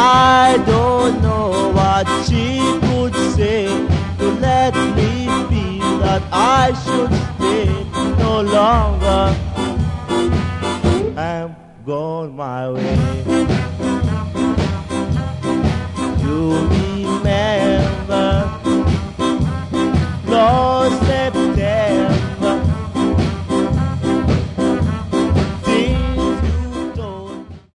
I don't know what she could say to let me feel that I should stay no longer. I'm going my way. You